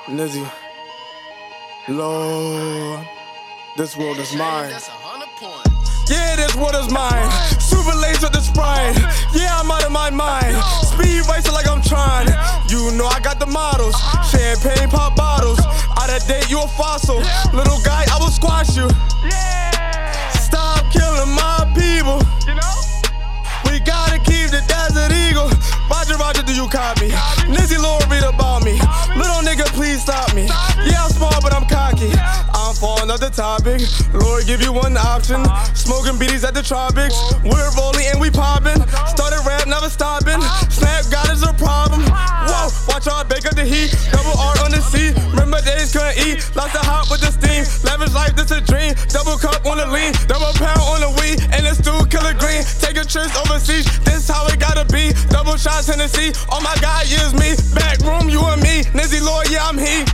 Nizzy, Lord, this world is mine. Yeah, this world is mine. Super lace with the Sprite. Yeah, I'm out of my mind. Speed racing like I'm trying. You know I got the models. Champagne pop bottles. Out of date, you a fossil. Little guy, I will squash you. Stop killing my people. We gotta keep the Desert Eagle. Roger, do you copy? Nizzy, Lord, read about me. Little nigga, please stop me. Yeah, I'm small, but I'm cocky. I'm falling off the topic. Lord, give you one option. Smoking BDs at the tropics. We're rolling and we popping. Started rap, never stopping. Snap God is a problem. Whoa, watch out, bake up the heat. Double R on the C. Remember days couldn't eat. Lots of hot with the steam. Lavish life, this a dream. Double cup on the lean. Double pound on the weed. And it's still killer green. Taking trips overseas. This how it gotta be. Double shots Hennessy. Oh my God, yeah, it's me. Back room, you and me. Nizzy, Lord, yeah, I'm he.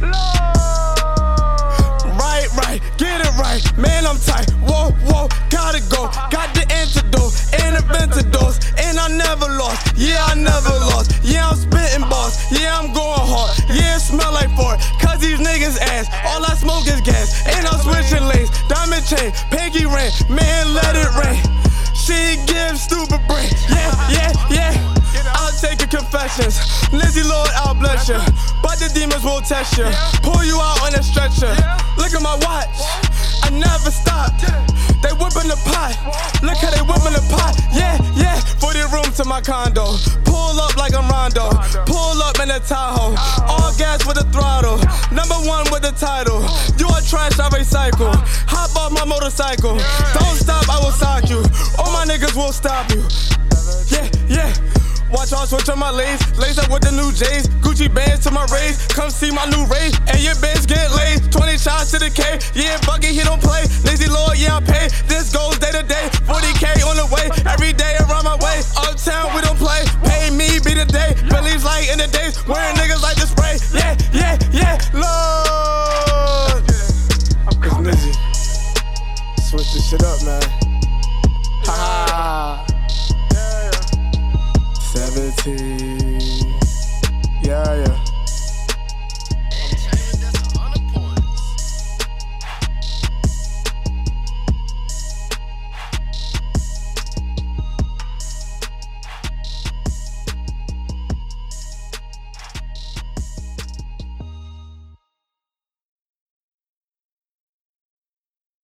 Right, get it right. Man, I'm tight. Whoa, gotta go. Got the antidote and the ventidos. And I never lost. Yeah, I never lost. Yeah, I'm spitting boss. Yeah, I'm going hard. Yeah, it smell like fart. Cause these niggas ass. All I smoke is gas. And I'm switching lanes. Diamond chain, pinky ring. Man, let it rain. She gives stupid brain. Yeah. I'll take your confessions. Nizzy, Lord, I'll bless you. But the demons will test you. Pull you out on a stretcher. Look at my watch. I never stopped. They whipping the pot. Look how they whipping the pot. Yeah. 40 rooms to my condo. Pull up like I'm Rondo. Pull up in the Tahoe. All gas with the throttle. #1 with the title. You are trash, I recycle. Hop off my motorcycle. Don't stop, I will sock you. All my niggas will stop you. Yeah. Watch out, switch on my lace. Lace up with the new J's. Gucci bands to my race. Come see my new race. And your bitch get laid. 20 shots to the K. Yeah, Bucky, he don't play. Nizzy, Lord, yeah, I pay. This goes day to day. 40K on the way. Every day around my way. Uptown, we don't play. Pay me, be the day. Billy's like in the days. Wearing niggas like the spray. Yeah, Lord. It's Nizzy. Switch this shit up, man. Ha. 17. Yeah.